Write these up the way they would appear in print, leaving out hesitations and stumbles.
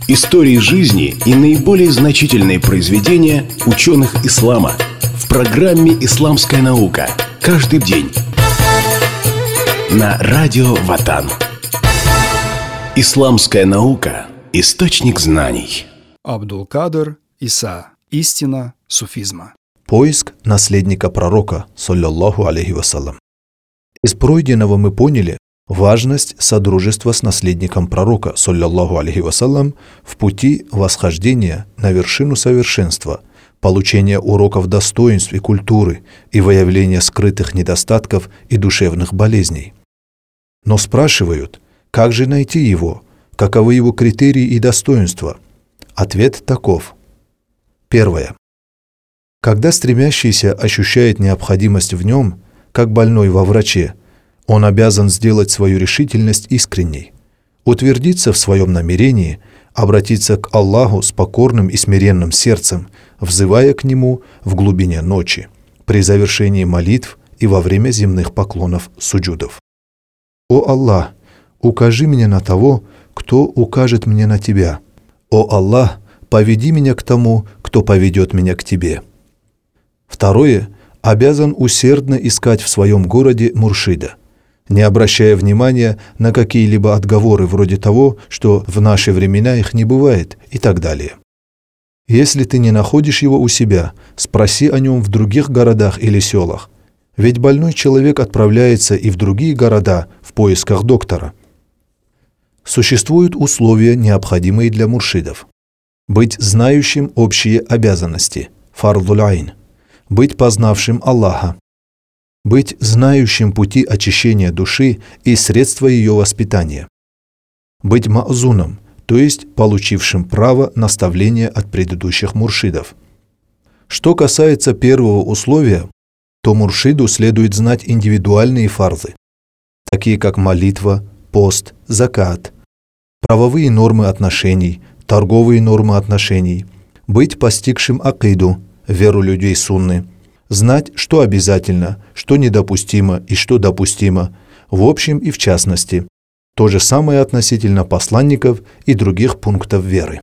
Истории жизни и наиболее значительные произведения ученых ислама в программе «Исламская наука». Каждый день на радио Ватан. Исламская наука – источник знаний. Абдул-Кадр Иса. Истина суфизма. Поиск наследника пророка, саллаллаху алейхи вассалям. Из пройденного мы поняли важность содружества с наследником пророка, саллаллаху алейхи вассалям, в пути восхождения на вершину совершенства, получения уроков достоинств и культуры и выявления скрытых недостатков и душевных болезней. Но спрашивают, как же найти его, каковы его критерии и достоинства? Ответ таков. Первое. Когда стремящийся ощущает необходимость в нем, как больной во враче, он обязан сделать свою решительность искренней, утвердиться в своем намерении, обратиться к Аллаху с покорным и смиренным сердцем, взывая к Нему в глубине ночи, при завершении молитв и во время земных поклонов суджудов. «О Аллах, укажи меня на того, кто укажет мне на Тебя. О Аллах, поведи меня к тому, кто поведет меня к Тебе». Второе. Обязан усердно искать в своем городе муршида, не обращая внимания на какие-либо отговоры вроде того, что в наши времена их не бывает и так далее. Если ты не находишь его у себя, спроси о нем в других городах или селах, ведь больной человек отправляется и в другие города в поисках доктора. Существуют условия, необходимые для муршидов. Быть знающим общие обязанности, фардуль айн, быть познавшим Аллаха, быть знающим пути очищения души и средства ее воспитания, быть ма'зуном, то есть получившим право наставления от предыдущих муршидов. Что касается первого условия, то муршиду следует знать индивидуальные фарзы, такие как молитва, пост, закат, правовые нормы отношений, торговые нормы отношений, быть постигшим акиду, веру людей сунны, знать, что обязательно, что недопустимо и что допустимо, в общем и в частности. То же самое относительно посланников и других пунктов веры.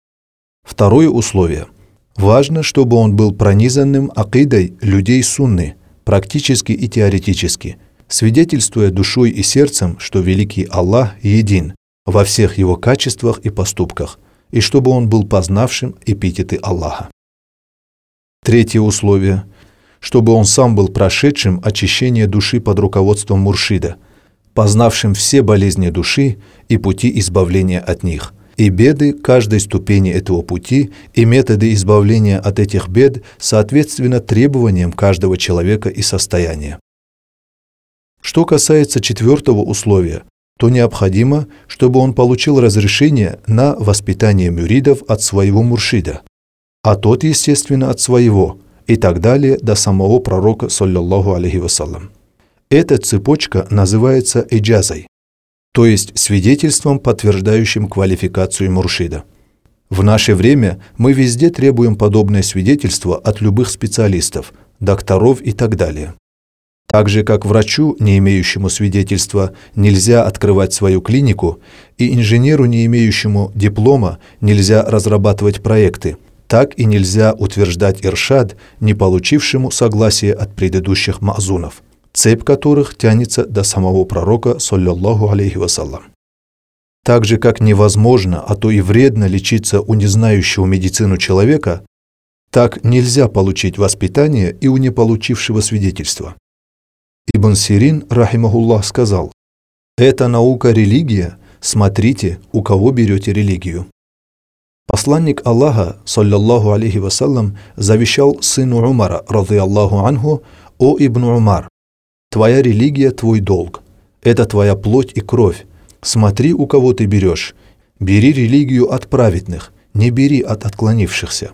Второе условие. Важно, чтобы он был пронизанным акидой людей сунны, практически и теоретически, свидетельствуя душой и сердцем, что великий Аллах един во всех его качествах и поступках, и чтобы он был познавшим эпитеты Аллаха. Третье условие. Чтобы он сам был прошедшим очищение души под руководством муршида, познавшим все болезни души и пути избавления от них, и беды каждой ступени этого пути и методы избавления от этих бед соответственно требованиям каждого человека и состояния. Что касается четвертого условия, то необходимо, чтобы он получил разрешение на воспитание мюридов от своего муршида, а тот, естественно, от своего, и так далее до самого пророка, саллаллаху алейхи вассалям. Эта цепочка называется иджазой, то есть свидетельством, подтверждающим квалификацию муршида. В наше время мы везде требуем подобное свидетельство от любых специалистов, докторов и так далее. Так же, как врачу, не имеющему свидетельства, нельзя открывать свою клинику, и инженеру, не имеющему диплома, нельзя разрабатывать проекты, так и нельзя утверждать иршад, не получившему согласия от предыдущих ма'зунов, цепь которых тянется до самого пророка, саллаллаху алейхи вассалям. Так же, как невозможно, а то и вредно лечиться у незнающего медицину человека, так нельзя получить воспитание и у неполучившего свидетельства. Ибн Сирин, рахимахуллах, сказал: «Это наука религия, смотрите, у кого берете религию». Посланник Аллаха, саллаллаху алейхи вассалям, завещал сыну Умара, радийаллаху анху: «О Ибн Умар, твоя религия – твой долг, это твоя плоть и кровь, смотри, у кого ты берешь, бери религию от праведных, не бери от отклонившихся».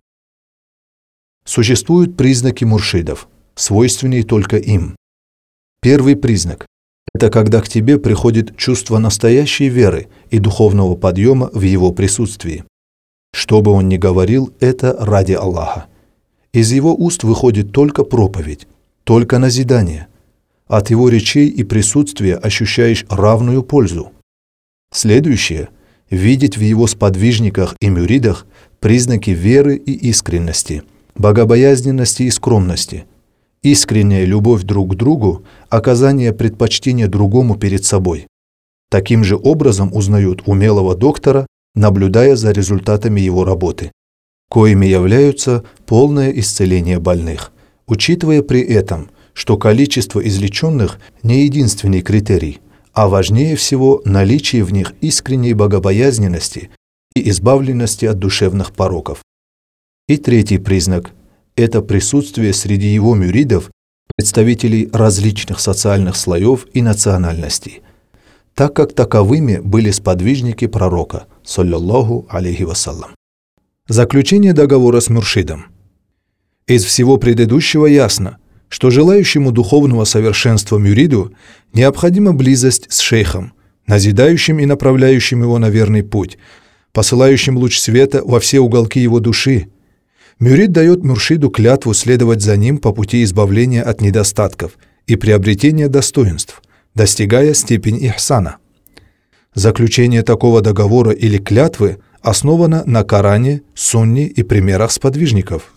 Существуют признаки муршидов, свойственные только им. Первый признак – это когда к тебе приходит чувство настоящей веры и духовного подъема в его присутствии. Что бы он ни говорил, это ради Аллаха. Из его уст выходит только проповедь, только назидание. От его речей и присутствия ощущаешь равную пользу. Следующее видеть в его сподвижниках и мюридах признаки веры и искренности, богобоязненности и скромности, искренняя любовь друг к другу, оказание предпочтения другому перед собой. Таким же образом узнают умелого доктора, наблюдая за результатами его работы, коими являются полное исцеление больных, учитывая при этом, что количество излеченных не единственный критерий, а важнее всего наличие в них искренней богобоязненности и избавленности от душевных пороков. И третий признак – это присутствие среди его мюридов представителей различных социальных слоев и национальностей, так как таковыми были сподвижники пророка, саллаллаху алейхи вассалям. Заключение договора с мюршидом. Из всего предыдущего ясно, что желающему духовного совершенства мюриду необходима близость с шейхом, назидающим и направляющим его на верный путь, посылающим луч света во все уголки его души. Мюрид дает муршиду клятву следовать за ним по пути избавления от недостатков и приобретения достоинств, достигая степени ихсана. Заключение такого договора или клятвы основано на Коране, Сунне и примерах сподвижников.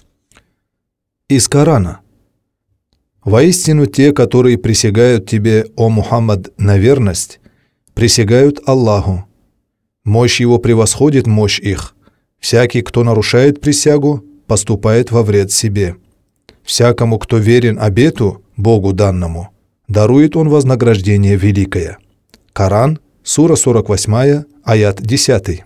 Из Корана. «Воистину те, которые присягают тебе, о Мухаммад, на верность, присягают Аллаху. Мощь его превосходит мощь их. Всякий, кто нарушает присягу, поступает во вред себе. Всякому, кто верен обету, Богу данному, дарует он вознаграждение великое». Коран, сура 48, аят 10.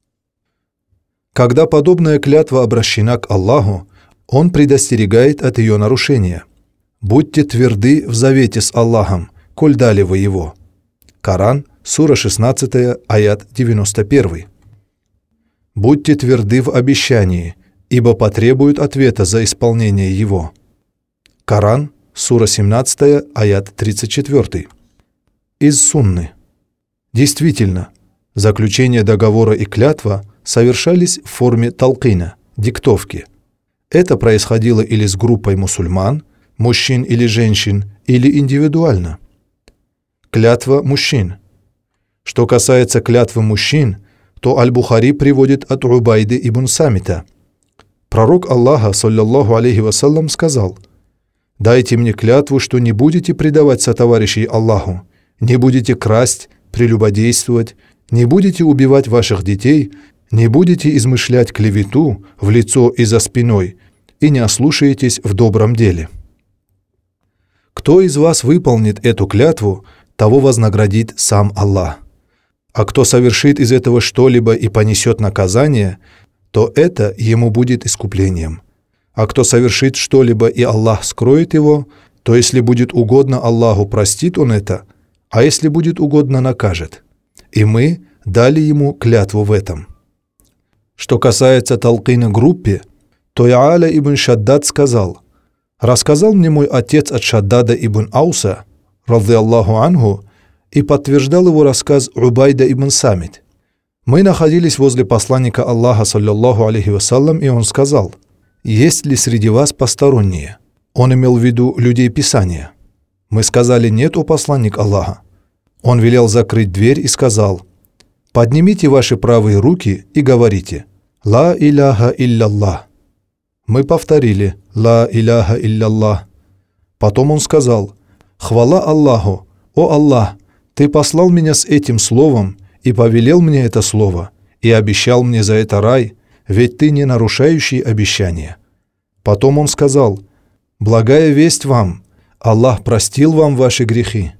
Когда подобная клятва обращена к Аллаху, Он предостерегает от ее нарушения. «Будьте тверды в завете с Аллахом, коль дали вы его». Коран, сура 16, аят 91. «Будьте тверды в обещании, ибо потребуют ответа за исполнение его». Коран, сура 17, аят 34. Из Сунны. Действительно, заключение договора и клятва совершались в форме талкина, диктовки. Это происходило или с группой мусульман, мужчин или женщин, или индивидуально. Клятва мужчин. Что касается клятвы мужчин, то Аль-Бухари приводит от Убайды ибн Самита. Пророк Аллаха, саллаллаху алейхи вассалям, сказал: «Дайте мне клятву, что не будете предавать сотоварищей Аллаху, не будете красть, прелюбодействовать, не будете убивать ваших детей, не будете измышлять клевету в лицо и за спиной, и не ослушаетесь в добром деле». Кто из вас выполнит эту клятву, того вознаградит сам Аллах. А кто совершит из этого что-либо и понесет наказание, то это ему будет искуплением. А кто совершит что-либо и Аллах скроет его, то если будет угодно Аллаху, простит он это, а если будет угодно, накажет. И мы дали ему клятву в этом. Что касается талкина группе, то Я'аля ибн Шаддад сказал: «Рассказал мне мой отец от Шаддада ибн Ауса, радзиаллаху анху, и подтверждал его рассказ Убайда ибн Самит. Мы находились возле посланника Аллаха, саллаллаху алейхи вассалям, и он сказал: есть ли среди вас посторонние?» Он имел в виду людей Писания. Мы сказали: нет, о посланник Аллаха. Он велел закрыть дверь и сказал: поднимите ваши правые руки и говорите: «Ла иляха илляллах». Мы повторили: «Ла иляха илляллах». Потом он сказал: «Хвала Аллаху, о Аллах, ты послал меня с этим словом и повелел мне это слово, и обещал мне за это рай, ведь ты не нарушающий обещания». Потом он сказал: «Благая весть вам, Аллах простил вам ваши грехи».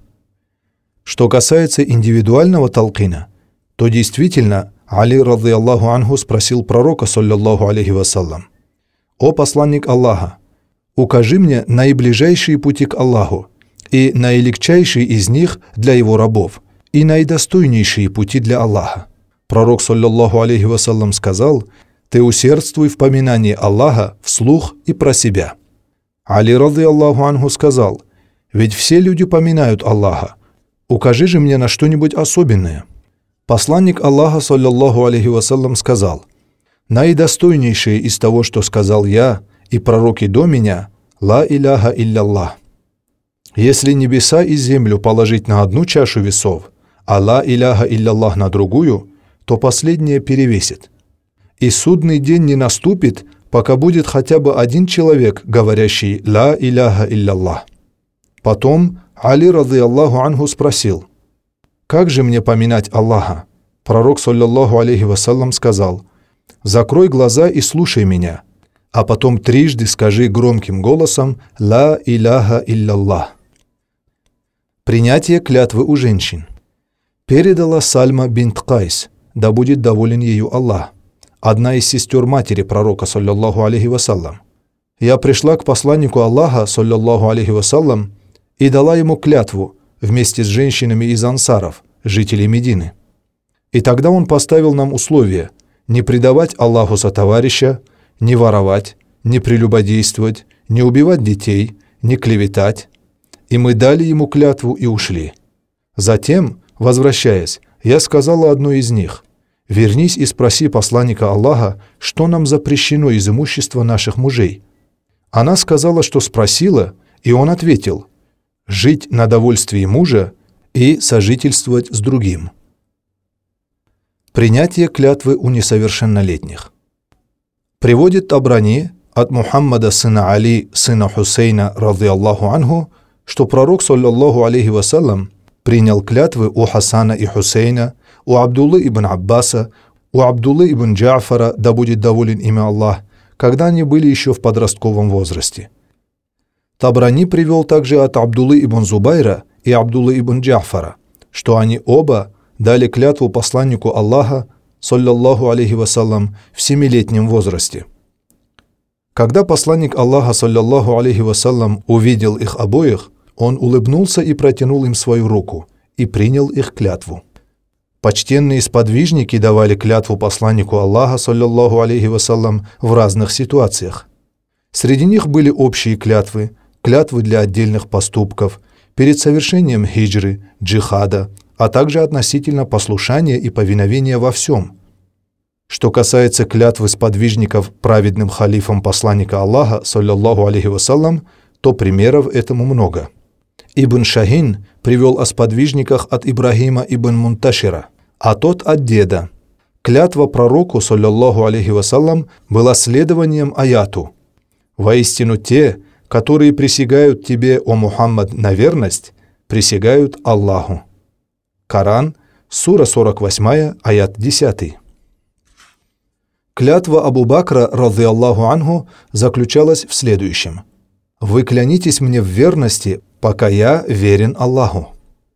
Что касается индивидуального талкина, то действительно Али радзиаллаху анху спросил пророка, саллаллаху алейхи вассалям: «О посланник Аллаха, укажи мне наиближайшие пути к Аллаху и наилегчайшие из них для его рабов, и наидостойнейшие пути для Аллаха». Пророк, саллаллаху алейхи вассалям, сказал: «Ты усердствуй в поминании Аллаха вслух и про себя». Али радзиаллаху анху сказал: «Ведь все люди поминают Аллаха. Укажи же мне на что-нибудь особенное». Посланник Аллаха, саллаллаху алейхи вассалям, сказал: «Наидостойнейшее из того, что сказал я и пророки до меня, ла иляха илляллах. Если небеса и землю положить на одну чашу весов, а ла иляха илляллах на другую, то последнее перевесит. И судный день не наступит, пока будет хотя бы один человек, говорящий «Ла иляха илля-Аллах». Потом Али, радийаллаху анху, спросил: «Как же мне поминать Аллаха?» Пророк, саллаллаху алейхи вассалям, сказал: «Закрой глаза и слушай меня, а потом трижды скажи громким голосом «Ла иляха илля-Аллах». Принятие клятвы у женщин. Передала Сальма бинт Кайс, да будет доволен ею Аллах, одна из сестер матери пророка, саллаллаху алейхи вассалям: «Я пришла к посланнику Аллаха, саллаллаху алейхи вассалям, и дала ему клятву вместе с женщинами из ансаров, жителей Медины. И тогда он поставил нам условие не предавать Аллаху сотоварища, не воровать, не прелюбодействовать, не убивать детей, не клеветать. И мы дали ему клятву и ушли. Затем, возвращаясь, я сказала одной из них: вернись и спроси посланника Аллаха, что нам запрещено из имущества наших мужей. Она сказала, что спросила, и он ответил: жить на довольствии мужа и сожительствовать с другим. Принятие клятвы у несовершеннолетних. Приводит Табрани от Мухаммада сына Али, сына Хусейна, радийаллаху анху, что пророк, саллаллаху алейхи вассалям, принял клятвы у Хасана и Хусейна, у Абдуллы ибн Аббаса, у Абдуллы ибн Джафара, да будет доволен ими Аллах, когда они были еще в подростковом возрасте. Табрани привел также от Абдуллы ибн Зубайра и Абдуллы ибн Джафара, что они оба дали клятву посланнику Аллаха, саллаллаху алейхи вассалям, в 7-летнем возрасте. Когда посланник Аллаха, саллаллаху алейхи вассалям, увидел их обоих, он улыбнулся и протянул им свою руку и принял их клятву. Почтенные сподвижники давали клятву посланнику Аллаха, саллаллаху алейхи вассалям, в разных ситуациях. Среди них были общие клятвы, клятвы для отдельных поступков, перед совершением хиджры, джихада, а также относительно послушания и повиновения во всем. Что касается клятвы сподвижников праведным халифом посланника Аллаха, саллаллаху алейхи вассалям, то примеров этому много. Ибн Шахин привел о сподвижниках от Ибрагима ибн Мунташира, а тот от деда. Клятва пророку, саллаллаху алейхи вассалям, была следованием аяту: «Воистину те, которые присягают тебе, о Мухаммад, на верность, присягают Аллаху». Коран, сура 48, аят 10. Клятва Абу Бакра, радийаллаху анху, заключалась в следующем: «Вы клянитесь мне в верности, пока я верен Аллаху».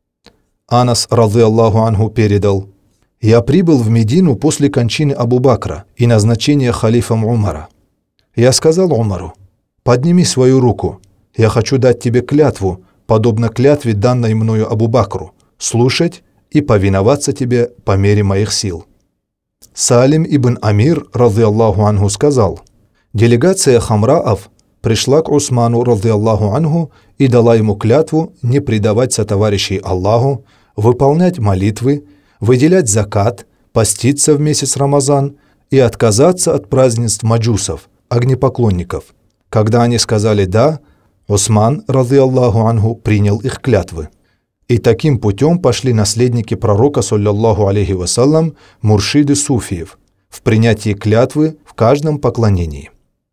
Анас, радийаллаху анху, передал: «Я прибыл в Медину после кончины Абу Бакра и назначения халифом Умара. Я сказал Умару: подними свою руку, я хочу дать тебе клятву, подобно клятве, данной мною Абу Бакру, слушать и повиноваться тебе по мере моих сил». Салим ибн Амир, радийаллаху анху, сказал: делегация хамраав пришла к Усману, радийаллаху анху, и дала ему клятву не предавать сотоварищей Аллаху, выполнять молитвы, выделять закат, поститься в месяц Рамазан и отказаться от празднеств маджусов, огнепоклонников. Когда они сказали «да», Усман, радийаллаху анху, принял их клятвы. И таким путем пошли наследники пророка, саллаллаху алейхи вассалям, муршиды суфиев, в принятии клятвы в каждом поклонении.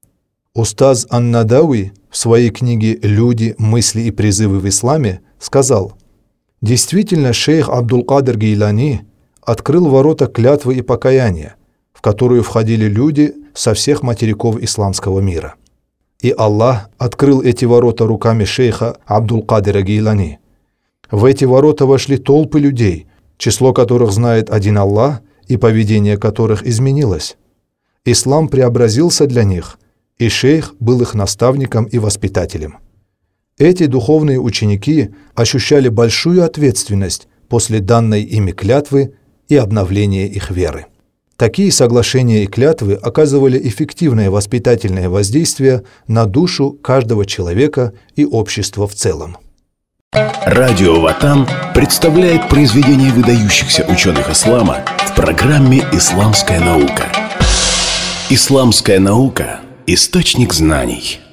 Устаз ан-Надауи в своей книге «Люди, мысли и призывы в исламе» сказал: действительно, шейх Абдул-Кадир Гейлани открыл ворота клятвы и покаяния, в которую входили люди со всех материков исламского мира. И Аллах открыл эти ворота руками шейха Абдул-Кадира Гейлани. В эти ворота вошли толпы людей, число которых знает один Аллах и поведение которых изменилось. Ислам преобразился для них, и шейх был их наставником и воспитателем. Эти духовные ученики ощущали большую ответственность после данной ими клятвы и обновления их веры. Такие соглашения и клятвы оказывали эффективное воспитательное воздействие на душу каждого человека и общества в целом. Радио Ватан представляет произведения выдающихся ученых ислама в программе «Исламская наука». Исламская наука – источник знаний.